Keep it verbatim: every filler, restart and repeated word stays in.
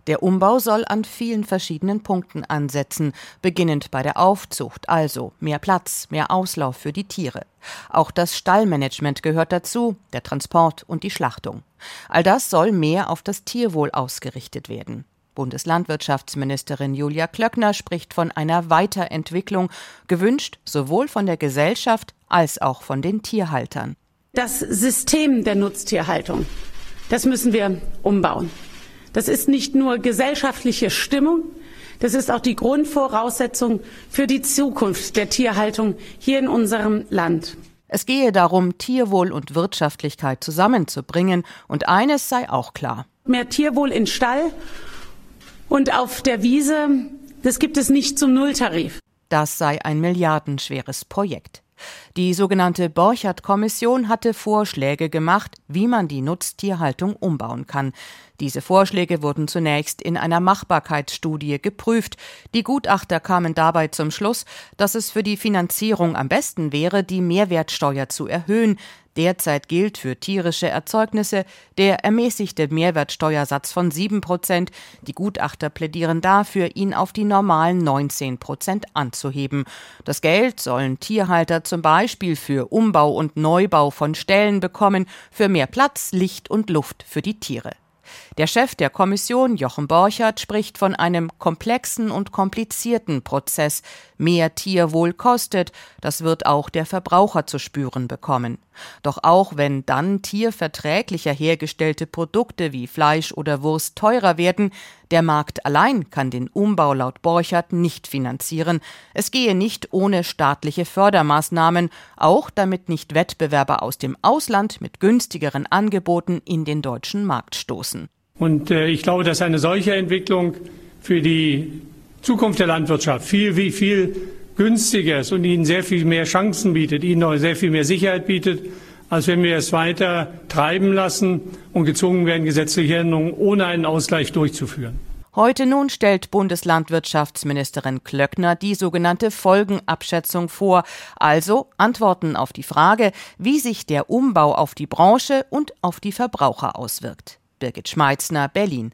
Der Umbau soll an vielen verschiedenen Punkten ansetzen, beginnend bei der Aufzucht, also mehr Platz, mehr Auslauf für die Tiere. Auch das Stallmanagement gehört dazu, der Transport und die Schlachtung. All das soll mehr auf das Tierwohl ausgerichtet werden. Bundeslandwirtschaftsministerin Julia Klöckner spricht von einer Weiterentwicklung, gewünscht sowohl von der Gesellschaft als auch von den Tierhaltern. Das System der Nutztierhaltung, das müssen wir umbauen. Das ist nicht nur gesellschaftliche Stimmung, das ist auch die Grundvoraussetzung für die Zukunft der Tierhaltung hier in unserem Land. Es gehe darum, Tierwohl und Wirtschaftlichkeit zusammenzubringen, und eines sei auch klar: Mehr Tierwohl in Stall und auf der Wiese, das gibt es nicht zum Nulltarif. Das sei ein milliardenschweres Projekt. Die sogenannte Borchert-Kommission hatte Vorschläge gemacht, wie man die Nutztierhaltung umbauen kann. Diese Vorschläge wurden zunächst in einer Machbarkeitsstudie geprüft. Die Gutachter kamen dabei zum Schluss, dass es für die Finanzierung am besten wäre, die Mehrwertsteuer zu erhöhen. Derzeit gilt für tierische Erzeugnisse der ermäßigte Mehrwertsteuersatz von sieben Prozent. Die Gutachter plädieren dafür, ihn auf die normalen neunzehn Prozent anzuheben. Das Geld sollen Tierhalter zum Beispiel für Umbau und Neubau von Ställen bekommen, für mehr Platz, Licht und Luft für die Tiere. Der Chef der Kommission, Jochen Borchert, spricht von einem komplexen und komplizierten Prozess. Mehr Tierwohl kostet, das wird auch der Verbraucher zu spüren bekommen. Doch auch wenn dann tierverträglicher hergestellte Produkte wie Fleisch oder Wurst teurer werden, der Markt allein kann den Umbau laut Borchert nicht finanzieren. Es gehe nicht ohne staatliche Fördermaßnahmen, auch damit nicht Wettbewerber aus dem Ausland mit günstigeren Angeboten in den deutschen Markt stoßen. Und äh, ich glaube, dass eine solche Entwicklung für die Zukunft der Landwirtschaft viel, viel, viel günstiger ist und ihnen sehr viel mehr Chancen bietet, ihnen auch sehr viel mehr Sicherheit bietet, als wenn wir es weiter treiben lassen und gezwungen werden, gesetzliche Änderungen ohne einen Ausgleich durchzuführen. Heute nun stellt Bundeslandwirtschaftsministerin Klöckner die sogenannte Folgenabschätzung vor, also Antworten auf die Frage, wie sich der Umbau auf die Branche und auf die Verbraucher auswirkt. Birgit Schmeitzner, Berlin.